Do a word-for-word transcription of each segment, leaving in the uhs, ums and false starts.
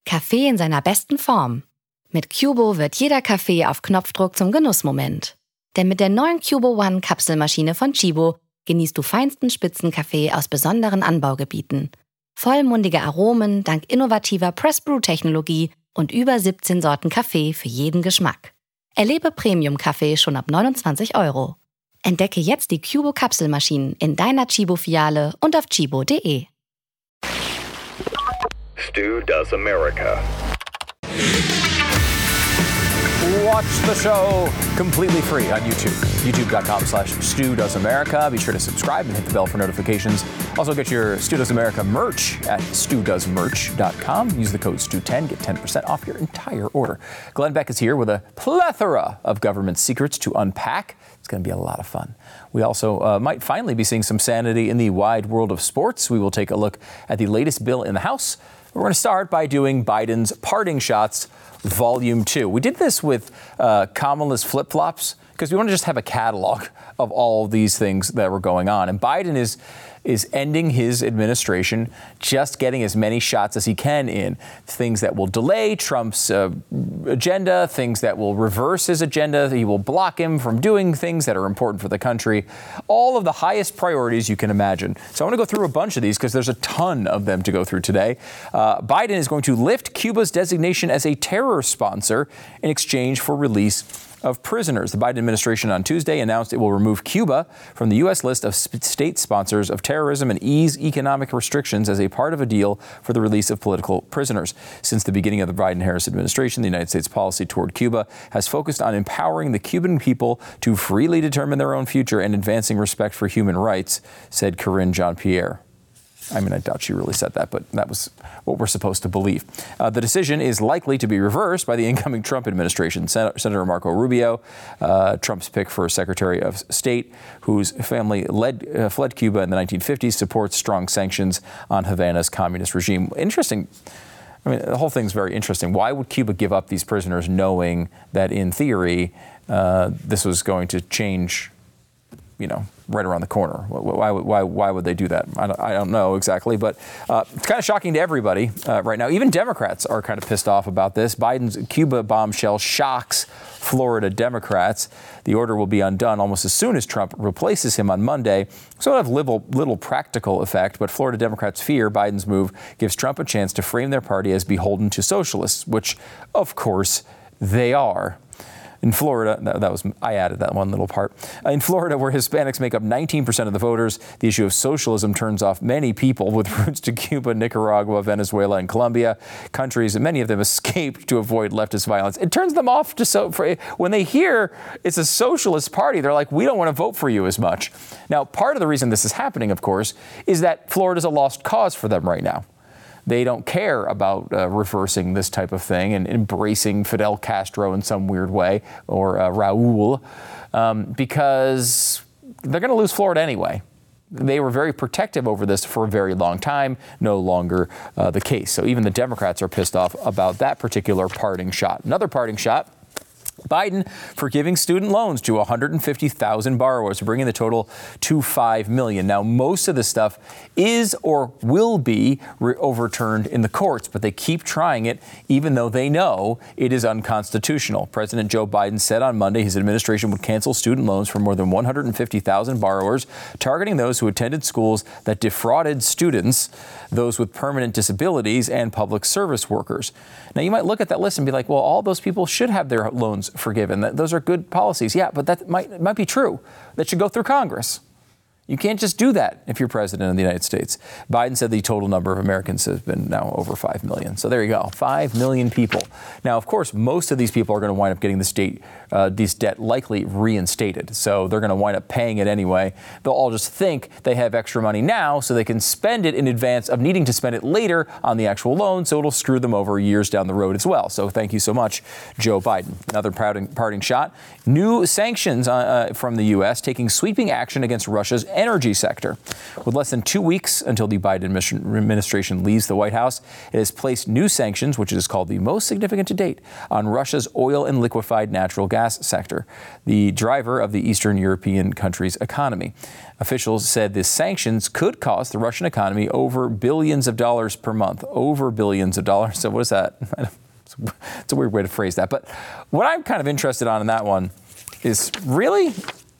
Kaffee in seiner besten Form. Mit Cubo wird jeder Kaffee auf Knopfdruck zum Genussmoment. Denn mit der neuen Cubo One Kapselmaschine von Chibo genießt du feinsten Spitzenkaffee aus besonderen Anbaugebieten. Vollmundige Aromen dank innovativer Press-Brew-Technologie und über siebzehn Sorten Kaffee für jeden Geschmack. Erlebe Premium-Kaffee schon ab neunundzwanzig Euro. Entdecke jetzt die Cubo Kapselmaschinen in deiner Chibo-Filiale und auf chibo punkt de. Stu Does America. Watch the show completely free on YouTube. YouTube.com slash Stu Does America. Be sure to subscribe and hit the bell for notifications. Also get your Stu Does America merch at stu does merch dot com. Use the code Stu ten, get ten percent off your entire order. Glenn Beck is here with a plethora of government secrets to unpack. It's going to be a lot of fun. We also uh, might finally be seeing some sanity in the wide world of sports. We will take a look at the latest bill in the House. We're going to start by doing Biden's parting shots, Volume two. We did this with uh, Kamala's flip-flops because we want to just have a catalog of all of these things that were going on. And Biden is is ending his administration, just getting as many shots as he can in. Things that will delay Trump's uh, agenda, things that will reverse his agenda. He will block him from doing things that are important for the country. All of the highest priorities you can imagine. So I want to go through a bunch of these because there's a ton of them to go through today. Uh, Biden is going to lift Cuba's designation as a terror sponsor in exchange for release of prisoners. The Biden administration on Tuesday announced it will remove Cuba from the U S list of sp- state sponsors of terrorism and ease economic restrictions as a part of a deal for the release of political prisoners. Since the beginning of the Biden-Harris administration, the United States policy toward Cuba has focused on empowering the Cuban people to freely determine their own future and advancing respect for human rights, said Karine Jean-Pierre. I mean, I doubt she really said that, but that was what we're supposed to believe. Uh, the decision is likely to be reversed by the incoming Trump administration. Sen- Senator Marco Rubio, uh, Trump's pick for Secretary of State, whose family led, uh, fled Cuba in the nineteen fifties, supports strong sanctions on Havana's communist regime. Interesting. I mean, the whole thing's very interesting. Why would Cuba give up these prisoners knowing that, in theory, uh, this was going to change, you know, right around the corner? Why, why, why would they do that? I don't, I don't know exactly, but uh, it's kind of shocking to everybody uh, right now. Even Democrats are kind of pissed off about this. Biden's Cuba bombshell shocks Florida Democrats. The order will be undone almost as soon as Trump replaces him on Monday. So it'll have little, little practical effect, but Florida Democrats fear Biden's move gives Trump a chance to frame their party as beholden to socialists, which, of course, they are. In Florida, that, that was, I added that one little part. Uh, in Florida, where Hispanics make up nineteen percent of the voters, the issue of socialism turns off many people with roots to Cuba, Nicaragua, Venezuela, and Colombia, countries, and many of them escaped to avoid leftist violence. It turns them off to so for, when they hear it's a socialist party, they're like, we don't want to vote for you as much. Now, part of the reason this is happening, of course, is that Florida's a lost cause for them right now. They don't care about uh, reversing this type of thing and embracing Fidel Castro in some weird way, or uh, Raul, um, because they're going to lose Florida anyway. They were very protective over this for a very long time, no longer uh, the case. So even the Democrats are pissed off about that particular parting shot. Another parting shot. Biden forgiving student loans to one hundred fifty thousand borrowers, bringing the total to five million. Now, most of this stuff is or will be re- overturned in the courts, but they keep trying it, even though they know it is unconstitutional. President Joe Biden said on Monday his administration would cancel student loans for more than one hundred fifty thousand borrowers, targeting those who attended schools that defrauded students, those with permanent disabilities, and public service workers. Now, you might look at that list and be like, well, all those people should have their loans forgiven. Those are good policies. Yeah, but that might might be true. That should go through Congress. You can't just do that if you're president of the United States. Biden said the total number of Americans has been now over five million. So there you go, five million people. Now, of course, most of these people are going to wind up getting the state, uh, this debt likely reinstated. So they're going to wind up paying it anyway. They'll all just think they have extra money now so they can spend it in advance of needing to spend it later on the actual loan. So it'll screw them over years down the road as well. So thank you so much, Joe Biden. Another parting, parting shot. New sanctions uh, uh, from the U S taking sweeping action against Russia's energy sector. With less than two weeks until the Biden administration leaves the White House, it has placed new sanctions, which it has called the most significant to date, on Russia's oil and liquefied natural gas sector, the driver of the Eastern European country's economy. Officials said the sanctions could cost the Russian economy over billions of dollars per month, over billions of dollars. So what is that? It's a weird way to phrase that. But what I'm kind of interested on in that one is really,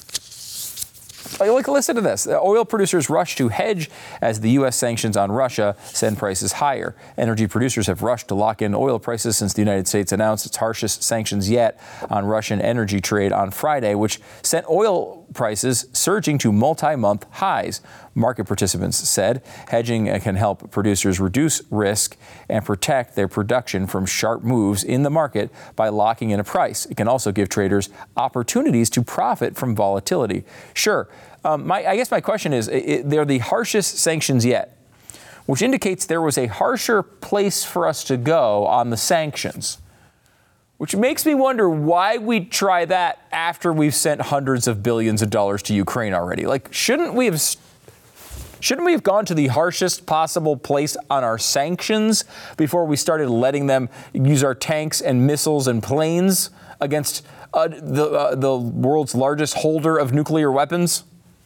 like, listen to this. Oil producers rush to hedge as the U S sanctions on Russia send prices higher. Energy producers have rushed to lock in oil prices since the United States announced its harshest sanctions yet on Russian energy trade on Friday, which sent oil prices surging to multi-month highs. Market participants said hedging can help producers reduce risk and protect their production from sharp moves in the market by locking in a price. It can also give traders opportunities to profit from volatility. Sure. Um, my, I guess my question is, it, they're the harshest sanctions yet, which indicates there was a harsher place for us to go on the sanctions, which makes me wonder why we'd try that after we've sent hundreds of billions of dollars to Ukraine already. Like, shouldn't we have shouldn't we have gone to the harshest possible place on our sanctions before we started letting them use our tanks and missiles and planes against uh, the uh, the world's largest holder of nuclear weapons?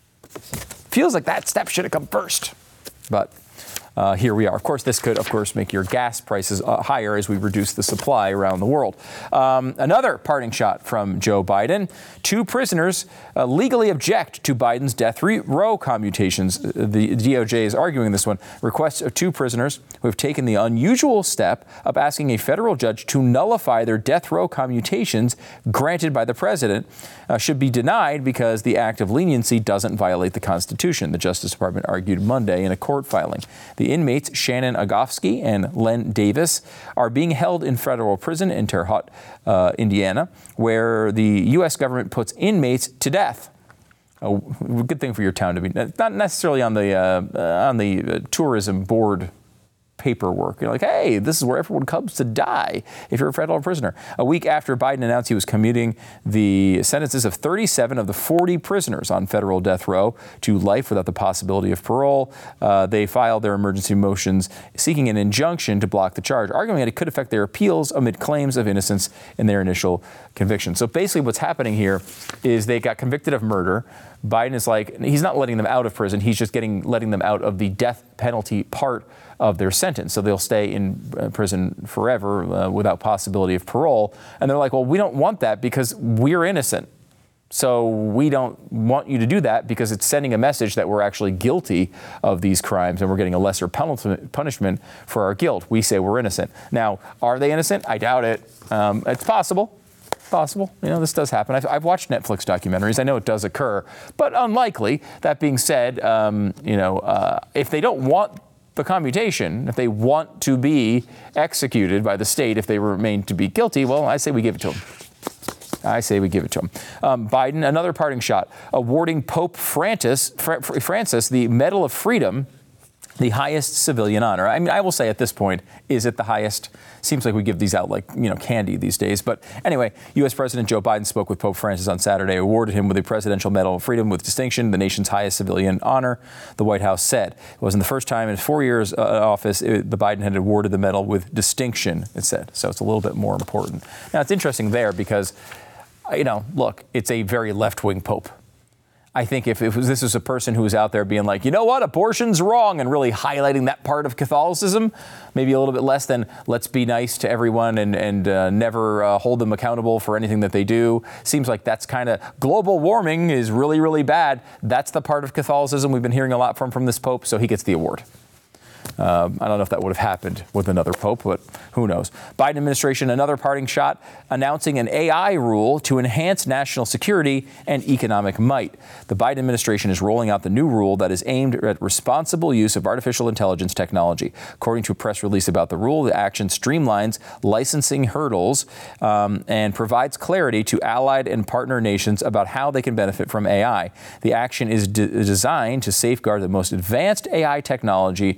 Feels like that step should have come first, but Uh, here we are. Of course, this could, of course, make your gas prices uh, higher as we reduce the supply around the world. Um, another parting shot from Joe Biden. Two prisoners uh, legally object to Biden's death row commutations. The D O J is arguing this one. Requests of two prisoners who have taken the unusual step of asking a federal judge to nullify their death row commutations granted by the president uh, should be denied because the act of leniency doesn't violate the Constitution, the Justice Department argued Monday in a court filing. The inmates, Shannon Agofsky and Len Davis, are being held in federal prison in Terre Haute, uh, Indiana, where the U S government puts inmates to death. A good thing for your town to be, not necessarily on the uh, on the tourism board paperwork. You're like, hey, this is where everyone comes to die if you're a federal prisoner. A week after Biden announced he was commuting the sentences of thirty-seven of the forty prisoners on federal death row to life without the possibility of parole, uh, they filed their emergency motions seeking an injunction to block the charge, arguing that it could affect their appeals amid claims of innocence in their initial conviction. So basically what's happening here is they got convicted of murder. Biden is like, he's not letting them out of prison. He's just getting letting them out of the death penalty part of their sentence. So they'll stay in prison forever uh, without possibility of parole. And they're like, well, we don't want that because we're innocent. So we don't want you to do that because it's sending a message that we're actually guilty of these crimes and we're getting a lesser punishment for our guilt. We say we're innocent. Now, are they innocent? I doubt it. Um, it's possible. Possible. You know, this does happen. I've, I've watched Netflix documentaries. I know it does occur, but unlikely. That being said, um, you know, uh, if they don't want the commutation, if they want to be executed by the state, if they remain to be guilty, well, I say we give it to them. I say we give it to him. Um, Biden, another parting shot, awarding Pope Francis, Fra- Francis the Medal of Freedom, the highest civilian honor. I mean, I will say at this point, is it the highest? Seems like we give these out like, you know, candy these days. But anyway, U S President Joe Biden spoke with Pope Francis on Saturday, awarded him with the Presidential Medal of Freedom with distinction, the nation's highest civilian honor, the White House said. It wasn't the first time in four years uh, in office it, the Biden had awarded the medal with distinction, it said. So it's a little bit more important. Now, it's interesting there because, you know, look, it's a very left-wing pope. I think if, if this was a person who was out there being like, you know what, abortion's wrong, and really highlighting that part of Catholicism, maybe a little bit less than let's be nice to everyone and, and uh, never uh, hold them accountable for anything that they do. Seems like that's kind of, global warming is really, really bad. That's the part of Catholicism we've been hearing a lot from from this pope, so he gets the award. Um, I don't know if that would have happened with another pope, but who knows. Biden administration, another parting shot, announcing an A I rule to enhance national security and economic might. The Biden administration is rolling out the new rule that is aimed at responsible use of artificial intelligence technology. According to a press release about the rule, the action streamlines licensing hurdles um, and provides clarity to allied and partner nations about how they can benefit from A I. The action is de- designed to safeguard the most advanced A I technology and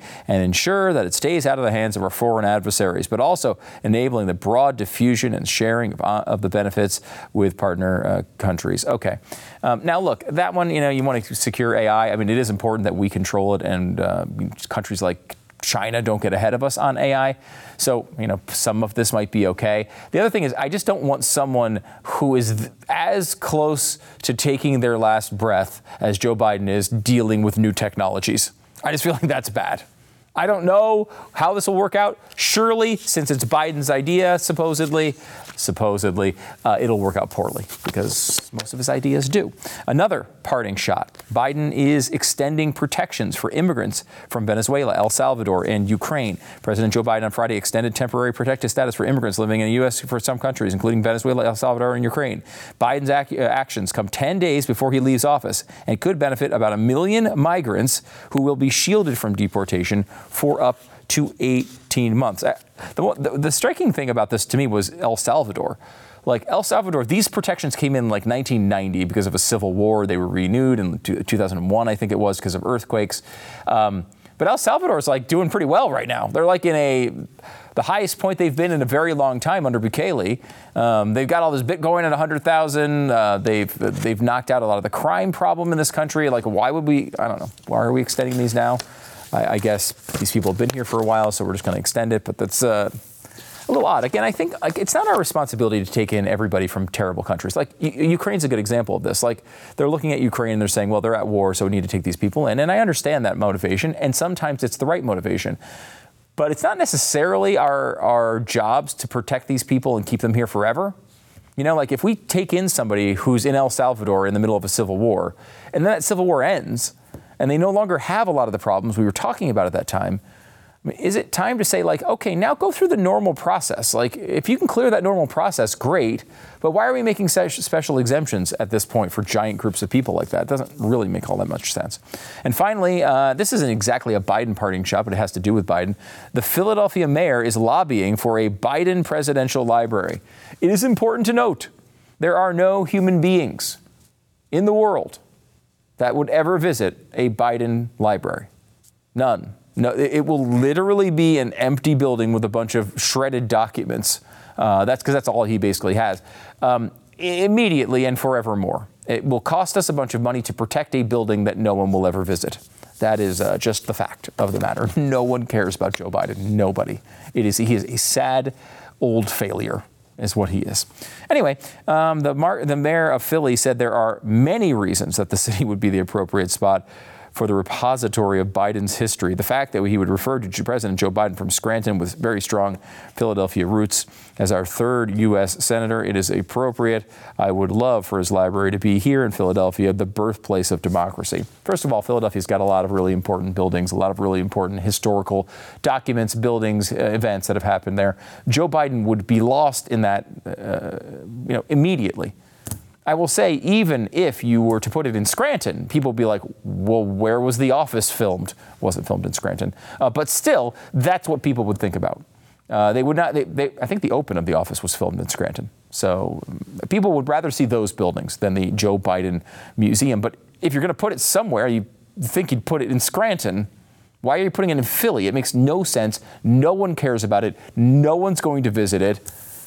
ensure that it stays out of the hands of our foreign adversaries, but also enabling the broad diffusion and sharing of, uh, of the benefits with partner uh, countries. Okay. Um, now, look, that one, you know, you want to secure A I. I mean, it is important that we control it, and uh, countries like China don't get ahead of us on A I. So, you know, some of this might be okay. The other thing is, I just don't want someone who is th- as close to taking their last breath as Joe Biden is dealing with new technologies. I just feel like that's bad. I don't know how this will work out. Surely, since it's Biden's idea, supposedly, supposedly, uh, it'll work out poorly, because most of his ideas do. Another parting shot. Biden is extending protections for immigrants from Venezuela, El Salvador, and Ukraine. President Joe Biden on Friday extended temporary protected status for immigrants living in the U S for some countries, including Venezuela, El Salvador, and Ukraine. Biden's ac- actions come ten days before he leaves office and could benefit about a million migrants who will be shielded from deportation for up to eighteen months. The, the, the striking thing about this to me was El Salvador. Like El Salvador, these protections came in like nineteen ninety because of a civil war. They were renewed in two thousand one, I think it was, because of earthquakes. Um, but El Salvador is like doing pretty well right now. They're like in a the highest point they've been in a very long time under Bukele. Um, they've got all this Bitcoin at one hundred thousand. Uh, they've they've knocked out a lot of the crime problem in this country. Like, why would we? I don't know. Why are we extending these now? I, I guess these people have been here for a while, so we're just going to extend it. But that's uh, a little odd. Again, I think like, it's not our responsibility to take in everybody from terrible countries. Like U- Ukraine's a good example of this. Like they're looking at Ukraine and they're saying, well, they're at war, so we need to take these people in. And I understand that motivation, and sometimes it's the right motivation. But it's not necessarily our, our jobs to protect these people and keep them here forever. You know, like if we take in somebody who's in El Salvador in the middle of a civil war, and then that civil war ends, and they no longer have a lot of the problems we were talking about at that time, I mean, is it time to say, like, okay, now go through the normal process? Like, if you can clear that normal process, great. But why are we making special exemptions at this point for giant groups of people like that? It doesn't really make all that much sense. And finally, uh, this isn't exactly a Biden parting shot, but it has to do with Biden. The Philadelphia mayor is lobbying for a Biden presidential library. It is important to note there are no human beings in the world that would ever visit a Biden library. None. No, it will literally be an empty building with a bunch of shredded documents. Uh, that's because that's all he basically has. Um, immediately and forevermore. It will cost us a bunch of money to protect a building that no one will ever visit. That is uh, just the fact of the matter. No one cares about Joe Biden. Nobody. It is. He is a sad old failure, is what he is. Anyway, um, the, mar- the mayor of Philly said there are many reasons that the city would be the appropriate spot for the repository of Biden's history. The fact that he would refer to President Joe Biden from Scranton with very strong Philadelphia roots as our third U S senator, it is appropriate. I would love for his library to be here in Philadelphia, the birthplace of democracy. First of all, Philadelphia's got a lot of really important buildings, a lot of really important historical documents, buildings, uh, events that have happened there. Joe Biden would be lost in that, uh, you know, immediately. I will say, even if you were to put it in Scranton, people would be like, well, where was The Office filmed? Wasn't filmed in Scranton. Uh, but still, that's what people would think about. Uh, they would not, they, they, I think the open of The Office was filmed in Scranton. So people would rather see those buildings than the Joe Biden Museum. But if you're going to put it somewhere, you think you'd put it in Scranton. Why are you putting it in Philly? It makes no sense. No one cares about it. No one's going to visit it.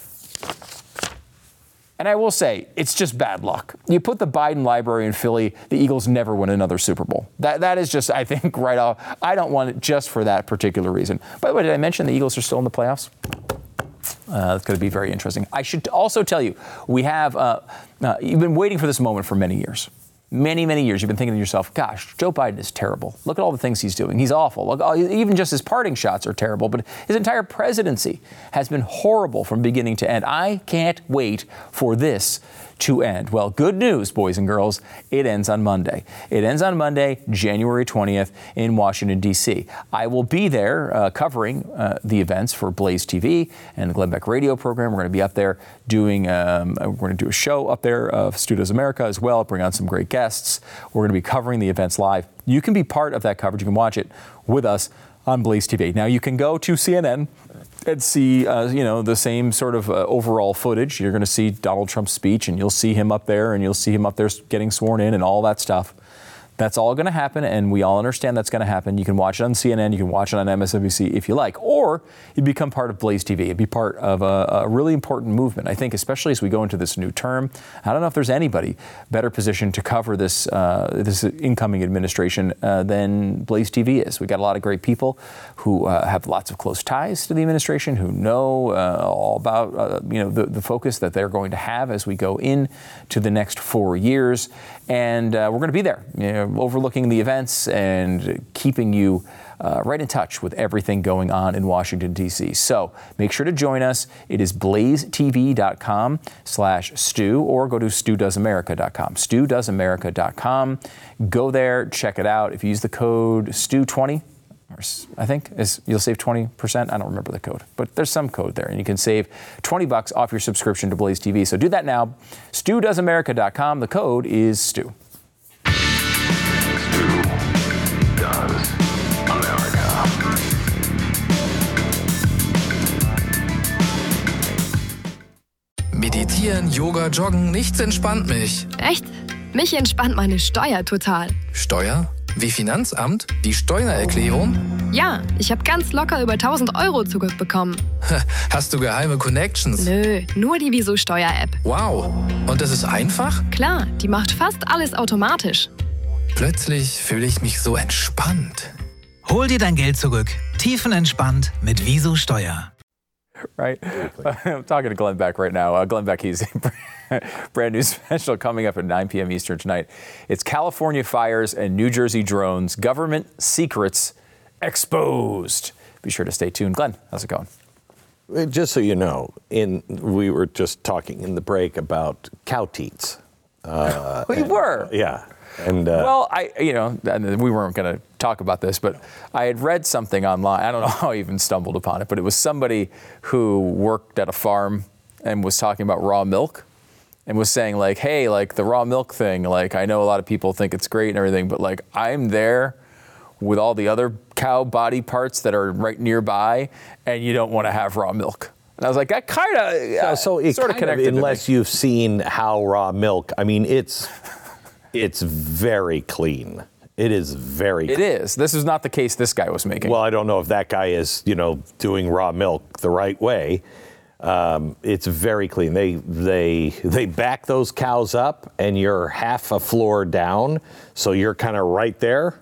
And I will say, it's just bad luck. You put the Biden library in Philly, the Eagles never win another Super Bowl. That That is just, I think, right off. I don't want it just for that particular reason. By the way, did I mention the Eagles are still in the playoffs? Uh, that's going to be very interesting. I should also tell you, we have, uh, uh, you've been waiting for this moment for many years. Many, many years, you've been thinking to yourself, gosh, Joe Biden is terrible. Look at all the things he's doing. He's awful. Look, even just his parting shots are terrible. But his entire presidency has been horrible from beginning to end. I can't wait for this to end. Well, good news, boys and girls. It ends on Monday. It ends on Monday, January twentieth in Washington, D C. I will be there uh, covering uh, the events for Blaze T V and the Glenn Beck radio program. We're going to be up there doing, um, we're going to do a show up there of Stu Does America as well, bring on some great guests. We're going to be covering the events live. You can be part of that coverage. You can watch it with us on Blaze T V. Now, you can go to C N N and see, uh, you know, the same sort of uh, overall footage. You're going to see Donald Trump's speech, and you'll see him up there, and you'll see him up there getting sworn in and all that stuff. That's all going to happen, and we all understand that's going to happen. You can watch it on C N N, you can watch it on M S N B C if you like, or you become part of Blaze T V. It'd be part of a, a really important movement. I think, especially as we go into this new term, I don't know if there's anybody better positioned to cover this uh, this incoming administration uh, than Blaze T V is. We've got a lot of great people who uh, have lots of close ties to the administration, who know uh, all about uh, you know the, the focus that they're going to have as we go in to the next four years, and uh, we're going to be there, you know, overlooking the events and keeping you uh, right in touch with everything going on in Washington, D C. So make sure to join us. It is blazetv.com slash Stu, or go to stu does america dot com. stu does america dot com. Go there, check it out. If you use the code Stu twenty, I think is you'll save twenty percent. I don't remember the code, but there's some code there, and you can save twenty bucks off your subscription to Blaze T V. So do that now. stu does america dot com. The code is Stu. Meditieren, Yoga, Joggen, nichts entspannt mich. Echt? Mich entspannt meine Steuer total. Steuer? Wie Finanzamt? Die Steuererklärung? Ja, ich habe ganz locker über tausend Euro zurückbekommen. Hast du geheime Connections? Nö, nur die Wieso Steuer-App. Wow. Und das ist einfach? Klar, die macht fast alles automatisch. Plötzlich fühle ich mich so entspannt. Hol dir dein Geld zurück. Tiefenentspannt mit Wieso Steuer. Right? I'm talking to Glenn Beck right now. Uh, Glenn Beck, he's brand new special coming up at nine p.m. Eastern tonight. It's California fires and New Jersey drones. Government secrets exposed. Be sure to stay tuned. Glenn, how's it going? Just so you know, in we were just talking in the break about cow teats. Uh, we and, were. Yeah. And uh, well, I, you know, we weren't going to talk about this, but I had read something online. I don't know how I even stumbled upon it, but it was somebody who worked at a farm and was talking about raw milk and was saying like, hey, like the raw milk thing, like I know a lot of people think it's great and everything, but like I'm there with all the other cow body parts that are right nearby, and you don't want to have raw milk. And I was like, that kind of uh, so it sort of connected. Unless you've seen how raw milk, I mean, it's. It's very clean. It is very clean. It is. This is not the case this guy was making. Well, I don't know if that guy is, you know, doing raw milk the right way. Um, it's very clean. They they they back those cows up, and you're half a floor down, so you're kind of right there.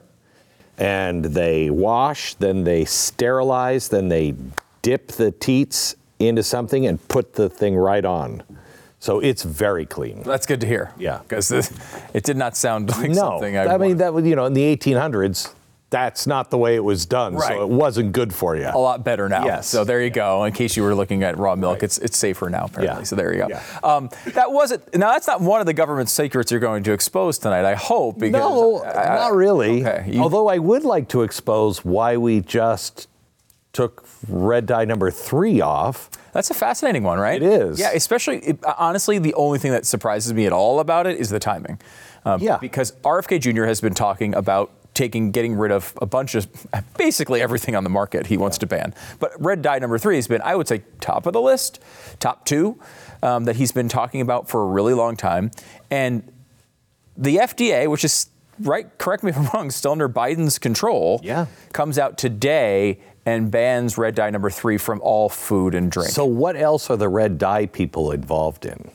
And they wash, then they sterilize, then they dip the teats into something and put the thing right on. So it's very clean. That's good to hear. Yeah, because it did not sound like no, something I. I mean, that was, you know, in the eighteen hundreds, that's not the way it was done. Right. So it wasn't good for you. A lot better now. Yes. So there you go. In case you were looking at raw milk, right. it's it's safer now apparently. Yeah. So there you go. Yeah. Um, that wasn't. Now that's not one of the government secrets you're going to expose tonight. I hope. Because no, I, not really. Okay. You, Although I would like to expose why we just took red dye number three off. That's a fascinating one, right? It is. Yeah, especially, it, honestly, the only thing that surprises me at all about it is the timing. Um, yeah. Because R F K Junior has been talking about taking, getting rid of a bunch of, basically everything on the market he wants to ban. But red dye number three has been, I would say, top of the list, top two, um, that he's been talking about for a really long time. And the F D A, which is, right, correct me if I'm wrong, still under Biden's control, yeah. comes out today and bans red dye number three from all food and drink. So what else are the red dye people involved in?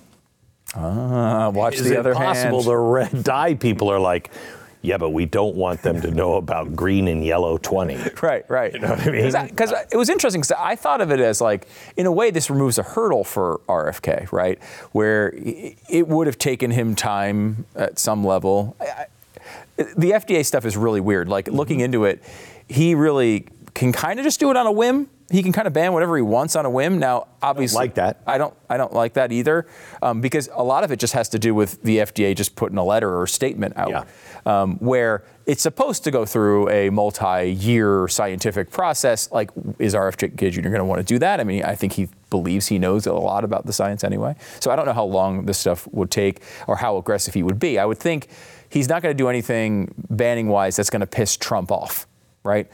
Ah, watch Is the it other possible hand. the red dye people are like, yeah, but we don't want them to know about green and yellow twenty. Right, right. You know what I mean? Because it was interesting, because I thought of it as like, in a way, this removes a hurdle for R F K, right? Where it would have taken him time at some level. I, I, the F D A stuff is really weird. Like, mm-hmm. looking into it, he really can kind of just do it on a whim. He can kind of ban whatever he wants on a whim. Now, obviously, I don't like that. I don't. I don't like that either, um, because a lot of it just has to do with the F D A just putting a letter or statement out, yeah. um, where it's supposed to go through a multi-year scientific process. Like, is R F K Junior going to want to do that? I mean, I think he believes he knows a lot about the science anyway. So I don't know how long this stuff would take or how aggressive he would be. I would think he's not going to do anything banning-wise that's going to piss Trump off, right?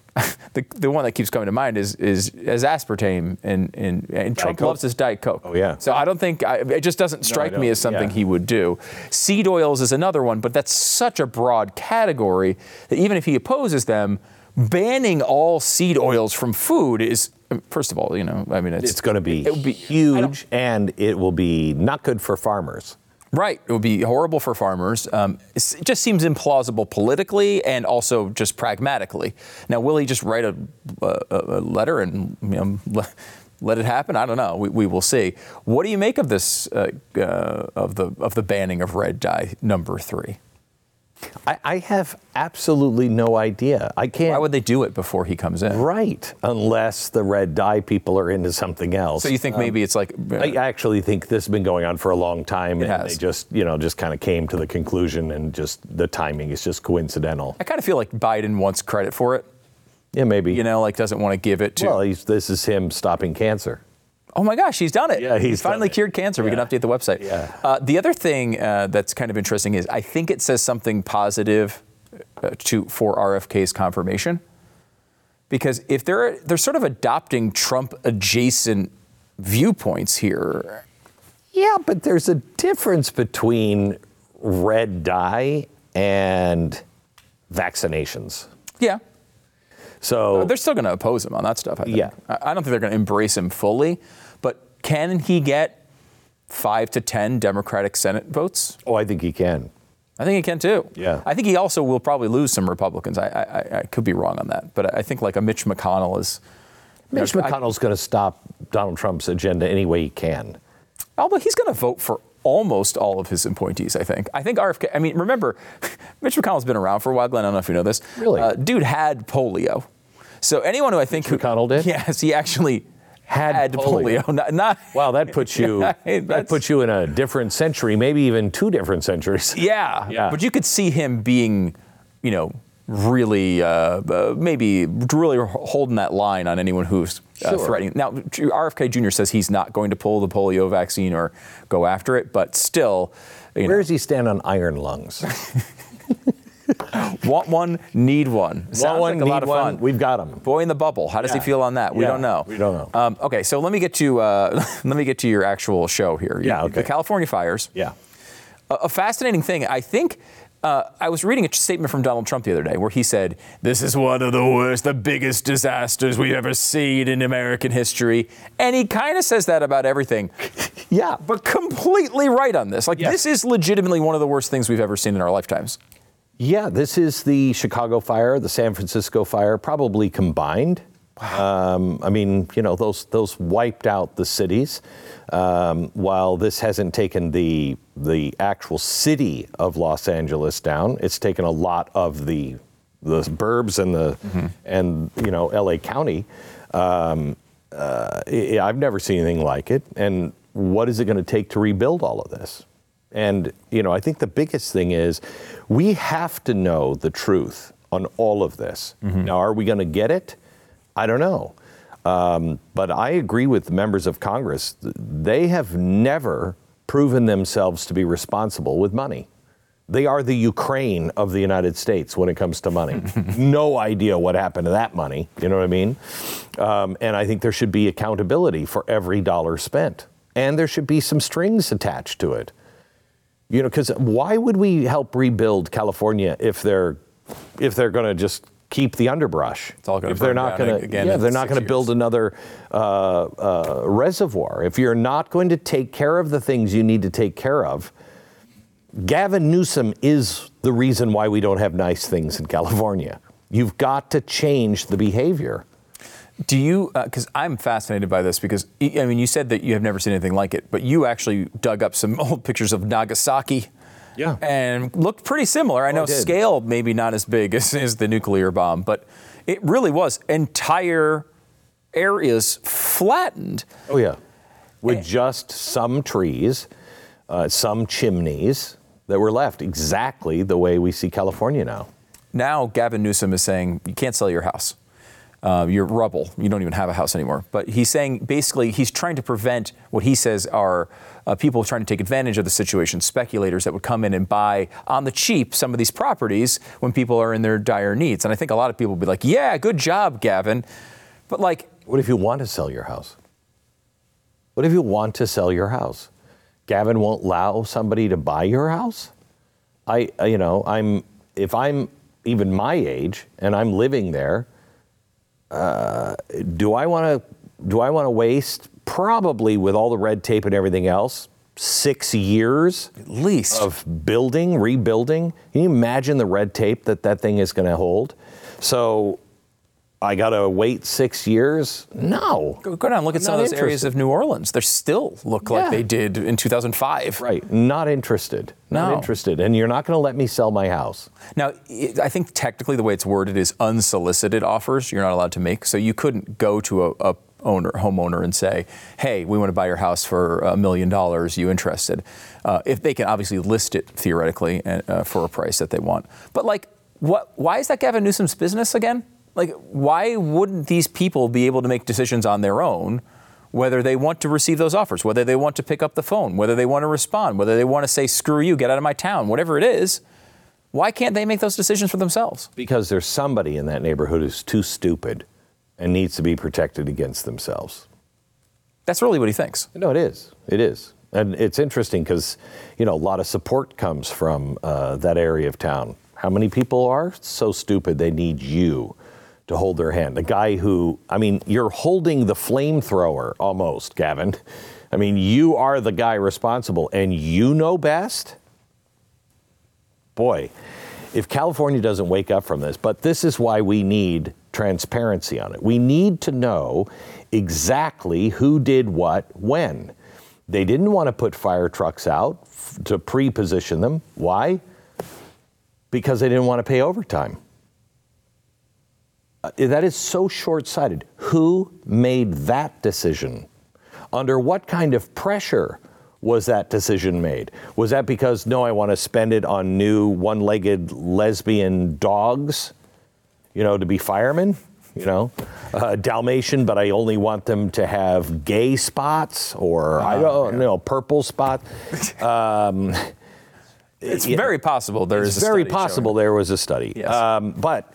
the the one that keeps coming to mind is is, is aspartame, and and, and Trump Coke? loves his Diet Coke. Oh, yeah. So I don't think I, it just doesn't strike me don't. as something Yeah. he would do. Seed oils is another one, but that's such a broad category that even if he opposes them, banning all seed oils from food is, first of all, you know, I mean, it's, It's going to be, it would be huge, and it will be not good for farmers. Right. It would be horrible for farmers. Um, it's- it just seems implausible politically and also just pragmatically. Now, will he just write a, a, a letter and you know, let, let it happen? I don't know. We, we will see. What do you make of this, uh, uh, of the of the banning of red dye, number three? I, I have absolutely no idea. I can't. Why would they do it before he comes in? Right, unless the red dye people are into something else. So you think maybe it's like... Uh, I actually think this has been going on for a long time, It and has. they just, you know, just kind of came to the conclusion, and just the timing is just coincidental. I kind of feel like Biden wants credit for it. Yeah, maybe. You know, like doesn't want to give it to... well, he's, this is him stopping cancer. Oh my gosh, he's done it. Yeah, he's finally done it. cured cancer. We Yeah. can update the website. Yeah. Uh, the other thing uh, that's kind of interesting is I think it says something positive uh, to for R F K's confirmation, because if they're they're sort of adopting Trump adjacent viewpoints here. Yeah, but there's a difference between red dye and vaccinations. Yeah. So They're still going to oppose him on that stuff, I think. Yeah. I I don't think they're going to embrace him fully, but can he get five to ten Democratic Senate votes? oh, I think he can. I think he can too. Yeah. I think he also will probably lose some Republicans. I, I, I could be wrong on that, but I think like a Mitch McConnell is. you Mitch know, I- McConnell's going to stop Donald Trump's agenda any way he can. although he's going to vote for almost all of his appointees, I think. I think R F K, I mean, remember, Mitch McConnell's been around for a while, Glenn. I don't know if you know this. Really? Uh, dude had polio. So anyone who I think. Mitch McConnell did? Yes, he actually Had had, polio. polio. Not, not, Wow, that puts you Yeah, that that's- puts you in a different century, maybe even two different centuries. Yeah, Yeah. but you could see him being, you know, really, uh, uh, maybe really holding that line on anyone who's uh, Sure. threatening. Now, R F K Junior says he's not going to pull the polio vaccine or go after it, but still, you Where know, does he stand on iron lungs? want one, need one. Sounds one, like a lot need of one. fun. We've got him. Boy in the bubble. How does he Yeah. feel on that? We Yeah, don't know. we don't know. Um, okay, so let me get to uh, let me get to your actual show here. Yeah, okay. The California fires. Yeah. A, a fascinating thing. I think uh, I was reading a statement from Donald Trump the other day where he said, "This is one of the worst, the biggest disasters we've ever seen in American history," and he kind of says that about everything. Yeah. But completely right on this. Like Yes. this is legitimately one of the worst things we've ever seen in our lifetimes. Yeah, this is the Chicago fire, the San Francisco fire, probably combined. Um, I mean, you know, those those wiped out the cities. Um, while this hasn't taken the the actual city of Los Angeles down, it's taken a lot of the the burbs and the and you know L A County. Um, uh, I- I've never seen anything like it. And what is it going to take to rebuild all of this? And, you know, I think the biggest thing is we have to know the truth on all of this. Now, are we going to get it? I don't know. Um, but I agree with members of Congress. They have never proven themselves to be responsible with money. They are the Ukraine of the United States when it comes to money. No idea what happened to that money. You know what I mean? Um, and I think there should be accountability for every dollar spent. And there should be some strings attached to it. You know, because why would we help rebuild California if they're if they're going to just keep the underbrush? It's all gonna if they're burn not down going to again yeah, in they're not six going to build years. another uh, uh, reservoir. If you're not going to take care of the things you need to take care of, Gavin Newsom is the reason why we don't have nice things in California. You've got to change the behavior. Do you, because uh, I'm fascinated by this because, I mean, you said that you have never seen anything like it, but you actually dug up some old pictures of Nagasaki. Yeah. And looked pretty similar. I know I did. scale maybe not as big as, as the nuclear bomb, but it really was entire areas flattened. Oh, yeah. With just some trees, uh, some chimneys that were left exactly the way we see California now. Now Gavin Newsom is saying you can't sell your house. uh, you're rubble. You don't even have a house anymore. But he's saying basically he's trying to prevent what he says are uh, people trying to take advantage of the situation, speculators that would come in and buy on the cheap some of these properties when people are in their dire needs. And I think a lot of people would be like, yeah, good job, Gavin. But like, what if you want to sell your house? What if you want to sell your house? Gavin won't allow somebody to buy your house? I, you know, I'm, if I'm even my age and I'm living there, uh, do I want to, do I want to waste, probably with all the red tape and everything else, six years at least of building, rebuilding? Can you imagine the red tape that that thing is going to hold? So I got to wait six years? No. Go, go down and look at I'm some of not those areas interested. of New Orleans. They still look Yeah. like they did in two thousand five. Right. Not interested. Not No. interested. And you're not going to let me sell my house. Now, it, I think technically the way it's worded is unsolicited offers you're not allowed to make. So you couldn't go to a, a owner, homeowner and say, hey, we want to buy your house for a million dollars. You interested? Uh, if they can obviously list it theoretically uh, for a price that they want. But like, what? Why is that Gavin Newsom's business again? Like, why wouldn't these people be able to make decisions on their own, whether they want to receive those offers, whether they want to pick up the phone, whether they want to respond, whether they want to say, screw you, get out of my town, whatever it is? Why can't they make those decisions for themselves? Because there's somebody in that neighborhood who's too stupid and needs to be protected against themselves. That's really what he thinks. No, it is. It is. And it's interesting because, you know, a lot of support comes from uh, that area of town. How many people are so stupid they need you to hold their hand? A guy who, I mean, you're holding the flamethrower almost, Gavin. I mean, you are the guy responsible and you know best? Boy, if California doesn't wake up from this, but this is why we need transparency on it. We need to know exactly who did what when. They didn't want to put fire trucks out f- to pre-position them. Why? Because they didn't want to pay overtime. Uh, that is so short-sighted. Who made that decision? Under what kind of pressure was that decision made? Was that because, no, I want to spend it on new one-legged lesbian dogs, you know, to be firemen? You know, uh, Dalmatian, but I only want them to have gay spots or, uh, I don't yeah. know, purple spots. Um, it's yeah, very possible there is it's a very study possible showing. There was a study. Yes. Um, but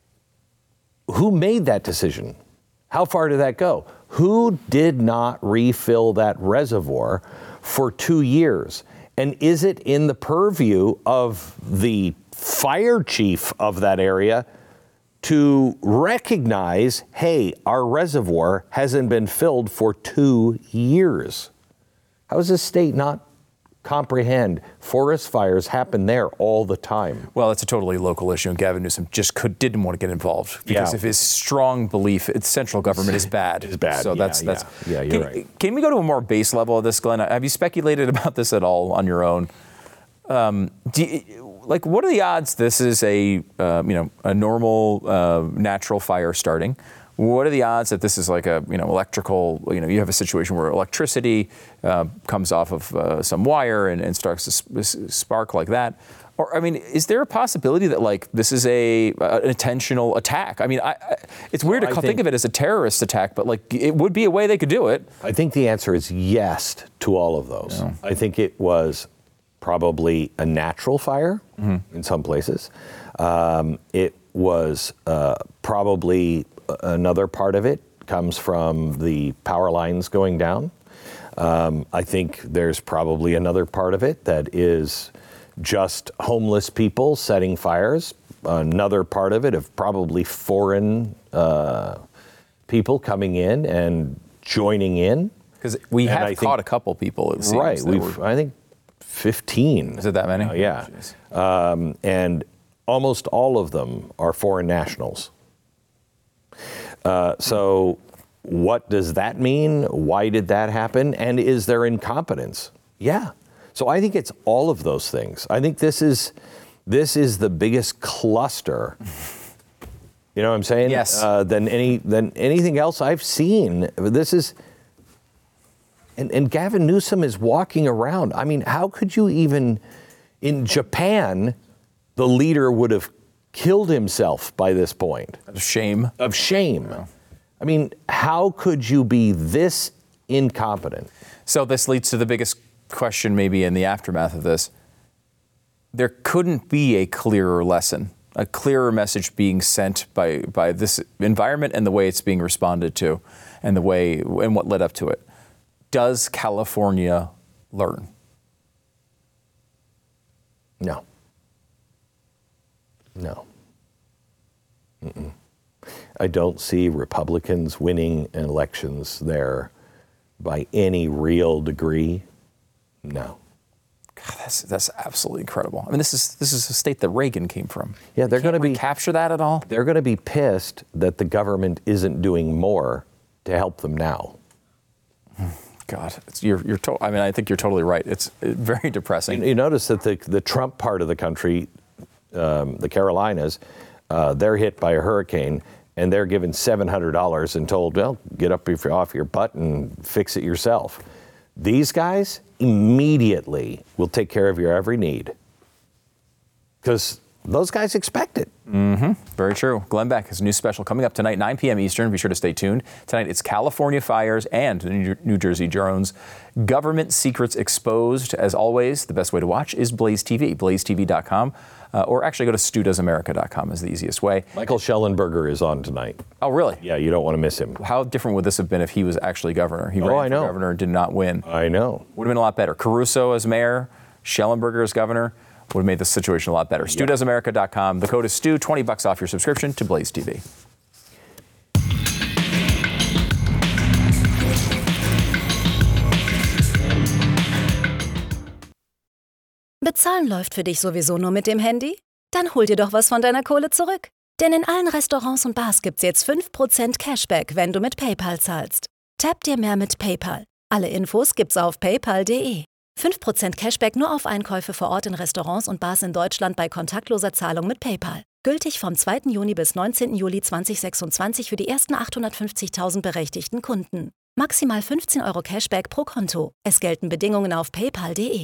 who made that decision? How far did that go? Who did not refill that reservoir for two years? And is it in the purview of the fire chief of that area to recognize, hey, our reservoir hasn't been filled for two years? How does this state not comprehend forest fires happen there all the time? Well, it's a totally local issue, and Gavin Newsom just could, didn't want to get involved because Yeah. of his strong belief it's central government is bad. Is bad. So Yeah, that's that's. yeah. Yeah, you're can, right. Can we go to a more base level of this, Glenn? Have you speculated about this at all on your own? Um, do you, like, what are the odds this is a uh, you know a normal uh, natural fire starting? What are the odds that this is like a, you know, electrical, you know, you have a situation where electricity uh, comes off of uh, some wire and, and starts to sp- spark like that? Or, I mean, is there a possibility that, like, this is a uh, an intentional attack? I mean, I, I, it's weird Well, to I think, think of it as a terrorist attack, but, like, it would be a way they could do it. I think the answer is yes to all of those. Yeah. I think it was probably a natural fire mm-hmm. in some places. Um, it was uh, probably another part of it comes from the power lines going down. Um, I think there's probably another part of it that is just homeless people setting fires. Another part of it of probably foreign uh, people coming in and joining in. Because we And have I caught think- a couple people, it seems. Right. that We've, were- I think, fifteen. Is it that many? Uh, yeah. Jeez. Um, and almost all of them are foreign nationals. Uh, so what does that mean? Why did that happen? And is there incompetence? Yeah. So I think it's all of those things. I think this is this is the biggest cluster. You know what I'm saying? Yes. Uh, than any than anything else I've seen. This is. And, and Gavin Newsom is walking around. I mean, how could you even, in Japan, the leader would have killed himself by this point. Of shame. Of shame. Yeah. I mean, how could you be this incompetent? So this leads to the biggest question maybe in the aftermath of this. There couldn't be a clearer lesson, a clearer message being sent by, by this environment and the way it's being responded to and the way and what led up to it. Does California learn? No. No. Mm-mm. I don't see Republicans winning elections there by any real degree. No. God, that's that's absolutely incredible. I mean, this is this is a state that Reagan came from. Yeah, they're going to be capture that at all. They're going to be pissed that the government isn't doing more to help them now. God, it's, you're you're. To- I mean, I think you're totally right. It's very depressing. You, you notice that the the Trump part of the country, um, the Carolinas, uh, they're hit by a hurricane, and they're given seven hundred dollars and told, well, get up off your butt and fix it yourself. These guys immediately will take care of your every need because those guys expect it. Mm-hmm. Very true. Glenn Beck has a new special coming up tonight, nine p.m. Eastern. Be sure to stay tuned. Tonight, it's California fires and New Jersey drones. Government secrets exposed. As always, the best way to watch is Blaze T V, blaze t v dot com. Uh, or actually go to stu does america dot com is the easiest way. Michael Schellenberger is on tonight. Oh, really? Yeah, you don't want to miss him. How different would this have been if he was actually governor? He oh, ran I know. for governor and did not win. I know. Would have been a lot better. Caruso as mayor, Schellenberger as governor would have made the situation a lot better. stu does america dot com. The code is Stu, twenty bucks off your subscription to Blaze T V. Bezahlen läuft für dich sowieso nur mit dem Handy? Dann hol dir doch was von deiner Kohle zurück. Denn in allen Restaurants und Bars gibt's jetzt fünf Prozent Cashback, wenn du mit PayPal zahlst. Tap dir mehr mit PayPal. Alle Infos gibt's auf paypal punkt de. fünf Prozent Cashback nur auf Einkäufe vor Ort in Restaurants und Bars in Deutschland bei kontaktloser Zahlung mit PayPal. Gültig vom zweiten Juni bis neunzehnten Juli zweitausendsechsundzwanzig für die ersten achthundertfünfzigtausend berechtigten Kunden. Maximal fünfzehn Euro Cashback pro Konto. Es gelten Bedingungen auf paypal punkt de.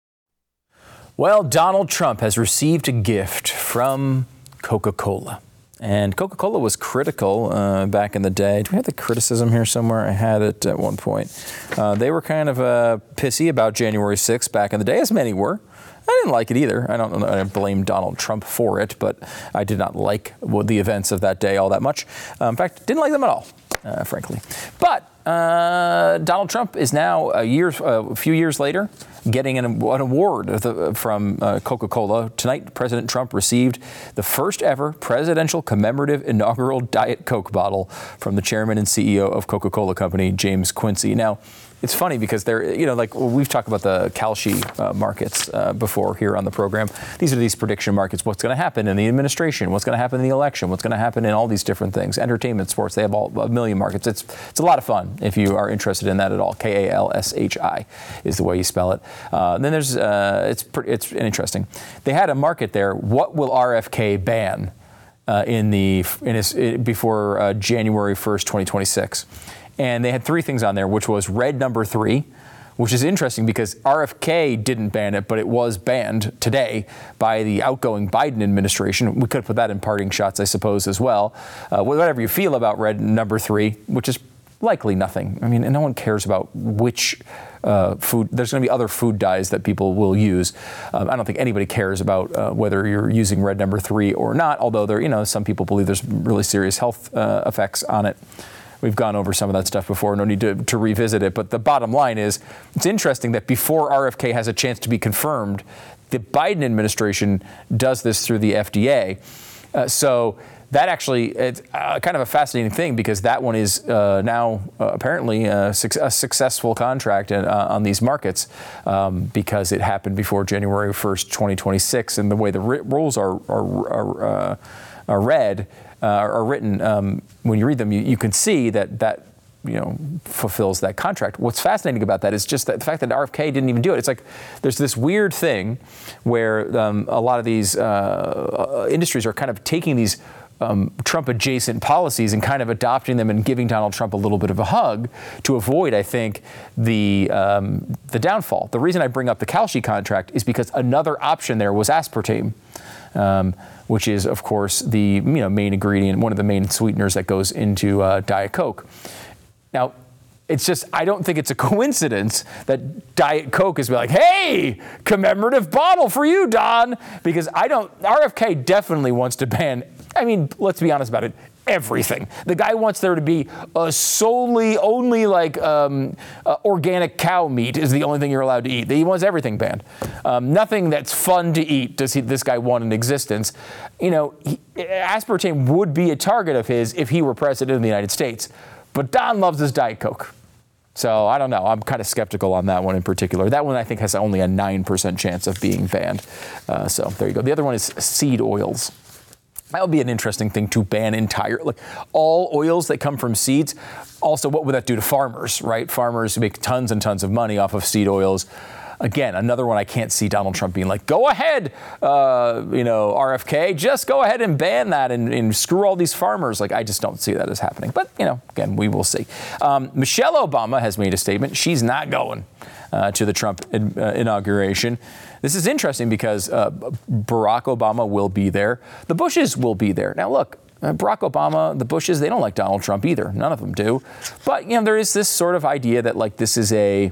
Well, Donald Trump has received a gift from Coca-Cola. And Coca-Cola was critical uh, back in the day. Do we have the criticism here somewhere? I had it at one point. Uh, they were kind of uh, pissy about January sixth back in the day, as many were. I didn't like it either. I don't, I don't blame Donald Trump for it, but I did not like the events of that day all that much. Uh, in fact, didn't like them at all, uh, frankly. But uh, Donald Trump is now a year, uh, a few years later, getting an, an award from uh, Coca-Cola. Tonight, President Trump received the first ever presidential commemorative inaugural Diet Coke bottle from the chairman and C E O of Coca-Cola Company, James Quincy. Now, it's funny because they're, you know, like well, we've talked about the Kalshi uh, markets uh, before here on the program. These are these prediction markets. What's going to happen in the administration? What's going to happen in the election? What's going to happen in all these different things? Entertainment, sports, they have all a million markets. It's it's a lot of fun if you are interested in that at all. K A L S H I is the way you spell it. Uh, then there's, uh, it's pretty, it's interesting. They had a market there. What will R F K ban uh, in the in his, before uh, January first, twenty twenty-six? And they had three things on there, which was red number three, which is interesting because R F K didn't ban it, but it was banned today by the outgoing Biden administration. We could put that in parting shots, I suppose, as well. Uh, whatever you feel about red number three, which is likely nothing. I mean, and no one cares about which uh, food. There's going to be other food dyes that people will use. Um, I don't think anybody cares about uh, whether you're using red number three or not, although there, you know, some people believe there's really serious health uh, effects on it. We've gone over some of that stuff before. No need to, to revisit it. But the bottom line is, it's interesting that before R F K has a chance to be confirmed, the Biden administration does this through the F D A. Uh, so that actually, it's uh, kind of a fascinating thing because that one is uh, now uh, apparently a, su- a successful contract in, uh, on these markets um, because it happened before January first, twenty twenty-six. And the way the ri- rules are, are, are, uh, are read, Uh, are written, um, when you read them, you, you can see that that, you know, fulfills that contract. What's fascinating about that is just that the fact that R F K didn't even do it. It's like there's this weird thing where um, a lot of these uh, industries are kind of taking these um, Trump-adjacent policies and kind of adopting them and giving Donald Trump a little bit of a hug to avoid, I think, the um, the downfall. The reason I bring up the Kalshi contract is because another option there was aspartame. um, which is, of course, the you know main ingredient, one of the main sweeteners that goes into uh, Diet Coke. Now, it's just, I don't think it's a coincidence that Diet Coke is like, hey, commemorative bottle for you, Don, because I don't, R F K definitely wants to ban, I mean, let's be honest about it, everything. The guy wants there to be a solely, only like um, uh, organic cow meat is the only thing you're allowed to eat. He wants everything banned. Um, nothing that's fun to eat does he, this guy want in existence. You know, he, aspartame would be a target of his if he were president of the United States. But Don loves his Diet Coke. So I don't know. I'm kind of skeptical on that one in particular. That one I think has only a nine percent chance of being banned. Uh, so there you go. The other one is seed oils. That would be an interesting thing to ban entirely. Like all oils that come from seeds. Also, what would that do to farmers, right? Farmers make tons and tons of money off of seed oils. Again, another one I can't see Donald Trump being like, go ahead, uh, you know, R F K, just go ahead and ban that and, and screw all these farmers. Like, I just don't see that as happening. But, you know, again, we will see. Um, Michelle Obama has made a statement. She's not going uh, to the Trump in, uh, inauguration. This is interesting because uh, Barack Obama will be there. The Bushes will be there. Now, look, uh, Barack Obama, the Bushes, they don't like Donald Trump either. None of them do. But, you know, there is this sort of idea that, like, this is a...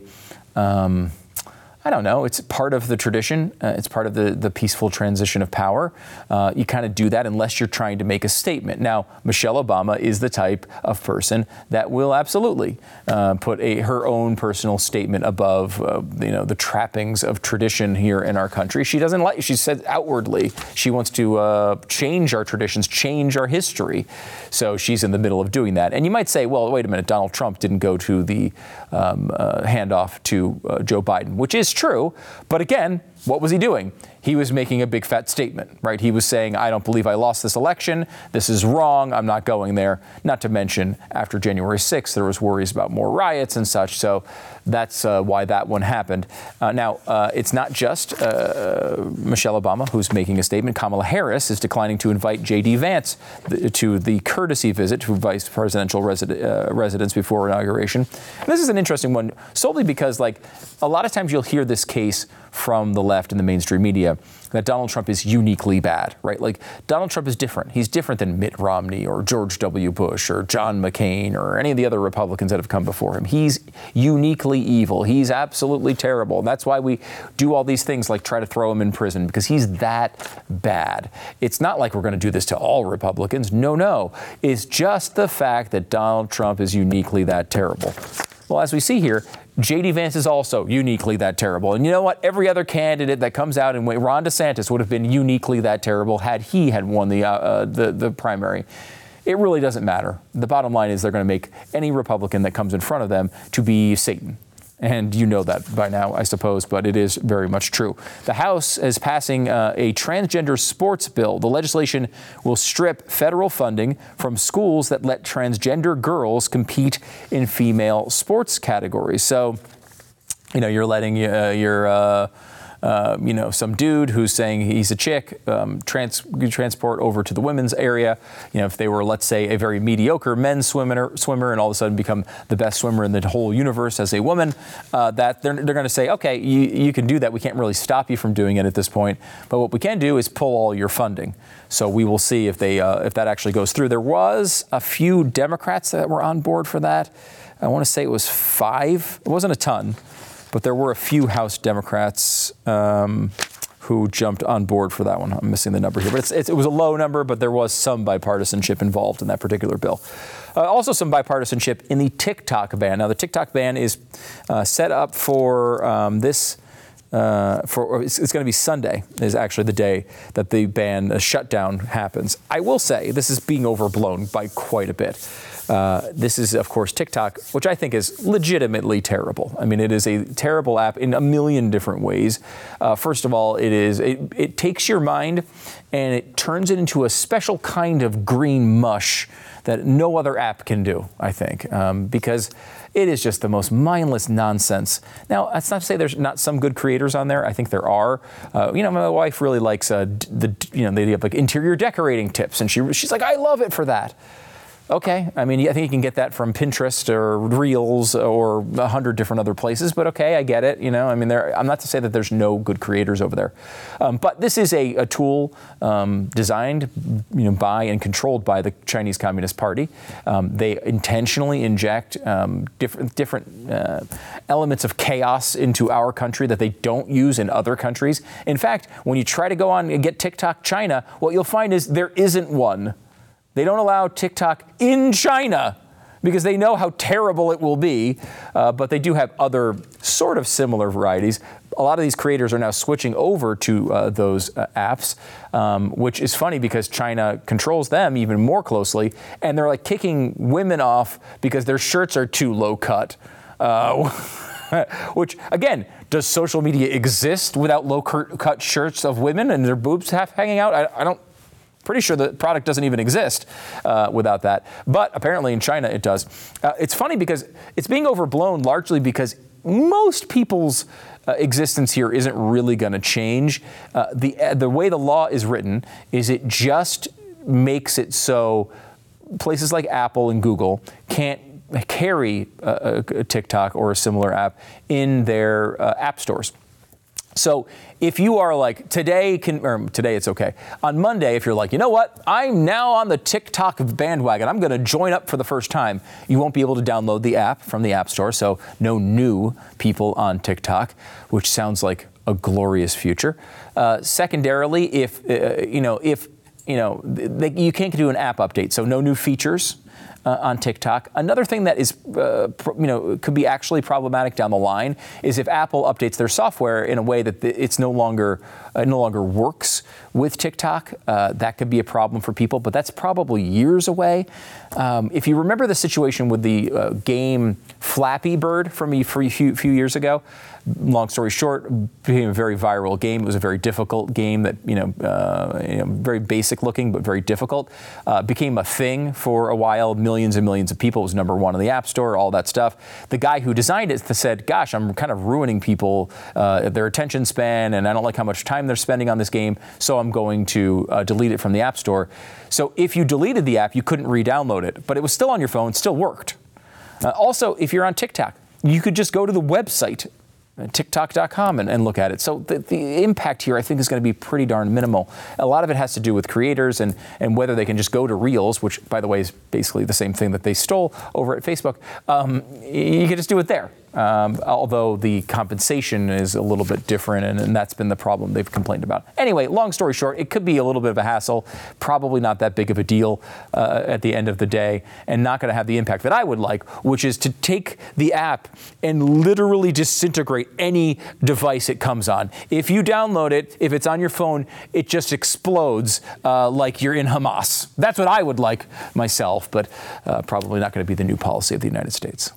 Um, I don't know. It's part of the tradition. Uh, it's part of the, the peaceful transition of power. Uh, you kind of do that unless you're trying to make a statement. Now, Michelle Obama is the type of person that will absolutely uh, put a her own personal statement above, uh, you know, the trappings of tradition here in our country. She doesn't like. She said outwardly she wants to uh, change our traditions, change our history. So she's in the middle of doing that. And you might say, well, wait a minute. Donald Trump didn't go to the um, uh, handoff to uh, Joe Biden, which is true. But again, what was he doing? He was making a big fat statement, right? He was saying, I don't believe I lost this election. This is wrong. I'm not going there. Not to mention, after January sixth, there was worries about more riots and such. So that's uh, why that one happened. Uh, now, uh, it's not just uh, Michelle Obama who's making a statement. Kamala Harris is declining to invite J D Vance th- to the courtesy visit to vice presidential resi- uh, residence before inauguration. And this is an interesting one, solely because, like, a lot of times you'll hear this case from the left in the mainstream media that Donald Trump is uniquely bad, right? Like, Donald Trump is different. He's different than Mitt Romney or George W. Bush or John McCain or any of the other Republicans that have come before him. He's uniquely evil. He's absolutely terrible. And that's why we do all these things like try to throw him in prison, because he's that bad. It's not like we're going to do this to all Republicans. No, no. It's just the fact that Donald Trump is uniquely that terrible. Well, as we see here, J D Vance is also uniquely that terrible. And you know what? Every other candidate that comes out and Ron DeSantis would have been uniquely that terrible had he had won the, uh, uh, the, the primary. It really doesn't matter. The bottom line is they're going to make any Republican that comes in front of them to be Satan. And you know that by now, I suppose, but it is very much true. The House is passing uh, a transgender sports bill. The legislation will strip federal funding from schools that let transgender girls compete in female sports categories. So, you know, you're letting uh, your... Uh, Uh, you know, some dude who's saying he's a chick, um, trans- transport over to the women's area. You know, if they were, let's say, a very mediocre men's swimmer, swimmer and all of a sudden become the best swimmer in the whole universe as a woman, uh, that they're, they're going to say, okay, you, you can do that. We can't really stop you from doing it at this point. But what we can do is pull all your funding. So we will see if they uh, if that actually goes through. There was a few Democrats that were on board for that. I want to say it was five. It wasn't a ton. But there were a few House Democrats um, who jumped on board for that one. I'm missing the number here. But it's, it's, it was a low number, but there was some bipartisanship involved in that particular bill. Uh, also some bipartisanship in the TikTok ban. Now, the TikTok ban is uh, set up for um, this... Uh, for it's, it's going to be Sunday is actually the day that the ban uh, shutdown happens. I will say this is being overblown by quite a bit. Uh, this is, of course, TikTok, which I think is legitimately terrible. I mean, it is a terrible app in a million different ways. Uh, first of all, it is it, it takes your mind and it turns it into a special kind of green mush that no other app can do, I think, um, because it is just the most mindless nonsense. Now, that's not to say there's not some good creators on there. I think there are. Uh, you know, my wife really likes uh, the, you know, the idea of like interior decorating tips, and she she's like, I love it for that. Okay, I mean, I think you can get that from Pinterest or Reels or a hundred different other places, but okay, I get it. You know, I mean, there, I'm not to say that there's no good creators over there, um, but this is a, a tool um, designed, you know, by and controlled by the Chinese Communist Party. Um, they intentionally inject um, different different uh, elements of chaos into our country that they don't use in other countries. In fact, when you try to go on and get TikTok China, what you'll find is there isn't one. They don't allow TikTok in China because they know how terrible it will be, uh, but they do have other sort of similar varieties. A lot of these creators are now switching over to uh, those uh, apps, um, which is funny because China controls them even more closely, and they're like kicking women off because their shirts are too low cut. Uh, which, again, does social media exist without low cut shirts of women and their boobs half hanging out? I, I don't. Pretty sure the product doesn't even exist uh, without that. But apparently in China it does. Uh, it's funny because it's being overblown largely because most people's uh, existence here isn't really going to change. Uh, the, uh, the way the law is written is it just makes it so places like Apple and Google can't carry a, a TikTok or a similar app in their uh, app stores. So if you are like, today, can, or today it's okay. On Monday, if you're like, you know what, I'm now on the TikTok bandwagon, I'm going to join up for the first time, you won't be able to download the app from the App Store. So no new people on TikTok, which sounds like a glorious future. Uh, secondarily, if, uh, you know, if, you know, they, you can't do an app update, so no new features. Uh, on TikTok. Another thing that is, uh, pr- you know, could be actually problematic down the line is if Apple updates their software in a way that th- it's no longer uh, no longer works with TikTok. Uh, that could be a problem for people, but that's probably years away. Um, if you remember the situation with the uh, game Flappy Bird from a few, few years ago, long story short, became a very viral game. It was a very difficult game that, you know, uh, you know very basic looking, but very difficult. Uh, became a thing for a while. Millions and millions of people. It was number one in the App Store, all that stuff. The guy who designed it said, gosh, I'm kind of ruining people, uh, their attention span, and I don't like how much time they're spending on this game, so I'm going to uh, delete it from the App Store. So if you deleted the app, you couldn't re-download it, but it was still on your phone, still worked. Uh, also, if you're on TikTok, you could just go to the website, TikTok dot com, and, and look at it. So the, the impact here, I think, is going to be pretty darn minimal. A lot of it has to do with creators and, and whether they can just go to Reels, which, by the way, is basically the same thing that they stole over at Facebook. Um, you can just do it there. Um, although the compensation is a little bit different, and, and that's been the problem they've complained about. Anyway, long story short, it could be a little bit of a hassle, probably not that big of a deal uh, at the end of the day, and not going to have the impact that I would like, which is to take the app and literally disintegrate any device it comes on. If you download it, if it's on your phone, it just explodes uh, like you're in Hamas. That's what I would like myself, but uh, probably not going to be the new policy of the United States.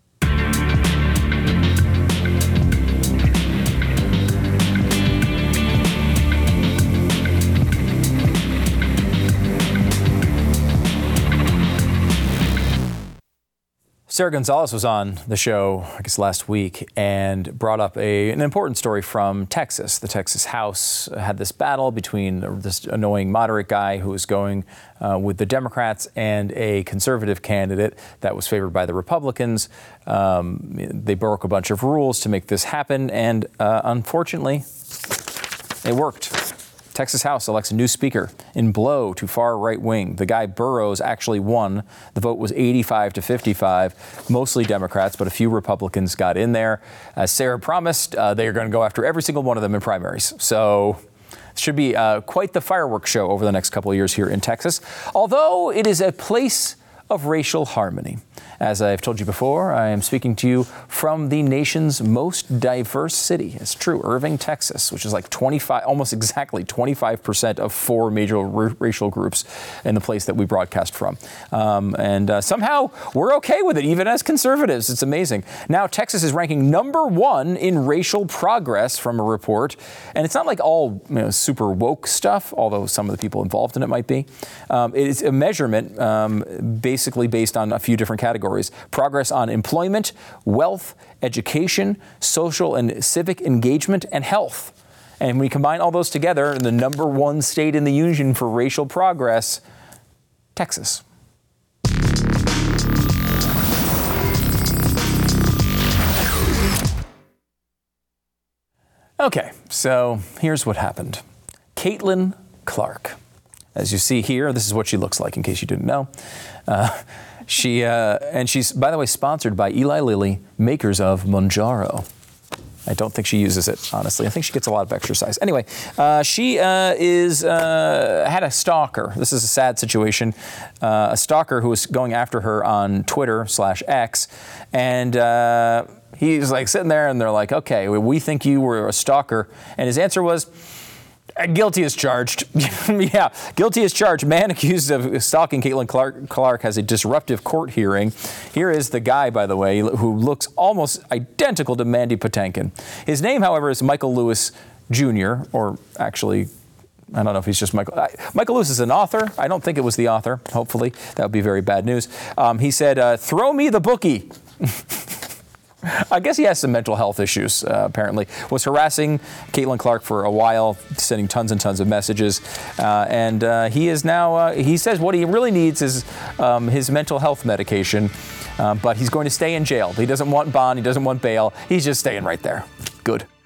Sarah Gonzalez was on the show, I guess, last week and brought up a, an important story from Texas. The Texas House had this battle between this annoying moderate guy who was going uh, with the Democrats and a conservative candidate that was favored by the Republicans. Um, they broke a bunch of rules to make this happen, and uh, unfortunately, it worked. Texas House elects a new speaker in blow to far right wing. The guy Burrows actually won. The vote was eighty-five to fifty-five, mostly Democrats, but a few Republicans got in there. As Sarah promised, uh, they are going to go after every single one of them in primaries. So it should be uh, quite the fireworks show over the next couple of years here in Texas, although it is a place of racial harmony. As I've told you before, I am speaking to you from the nation's most diverse city. It's true, Irving, Texas, which is like twenty-five, almost exactly twenty-five percent of four major r- racial groups in the place that we broadcast from. Um, and uh, somehow we're okay with it, even as conservatives. It's amazing. Now, Texas is ranking number one in racial progress from a report. And it's not like all you know, super woke stuff, although some of the people involved in it might be. Um, it is a measurement um, basically based on a few different categories. Progress on employment, wealth, education, social and civic engagement, and health. And when we combine all those together, the number one state in the union for racial progress, Texas. Okay, so here's what happened. Caitlin Clark. As you see here, this is what she looks like, in case you didn't know. Uh, she uh, and she's, by the way, sponsored by Eli Lilly, makers of Mounjaro. I don't think she uses it, honestly. I think she gets a lot of exercise. Anyway, uh, she uh, is uh, had a stalker. This is a sad situation. Uh, a stalker who was going after her on Twitter slash X, and uh, he's like sitting there, and they're like, "Okay, we think you were a stalker," and his answer was, guilty as charged. Yeah, guilty as charged. Man accused of stalking Caitlin Clark, Clark has a disruptive court hearing. Here is the guy, by the way, who looks almost identical to Mandy Patinkin. His name, however, is Michael Lewis Junior, or actually, I don't know if he's just Michael. I, Michael Lewis is an author. I don't think it was the author, hopefully. That would be very bad news. Um, he said, uh, throw me the bookie. I guess he has some mental health issues, uh, apparently. Was harassing Caitlin Clark for a while, sending tons and tons of messages. Uh, and uh, he is now, uh, he says what he really needs is um, his mental health medication. Um, but he's going to stay in jail. He doesn't want bond. He doesn't want bail. He's just staying right there. Good.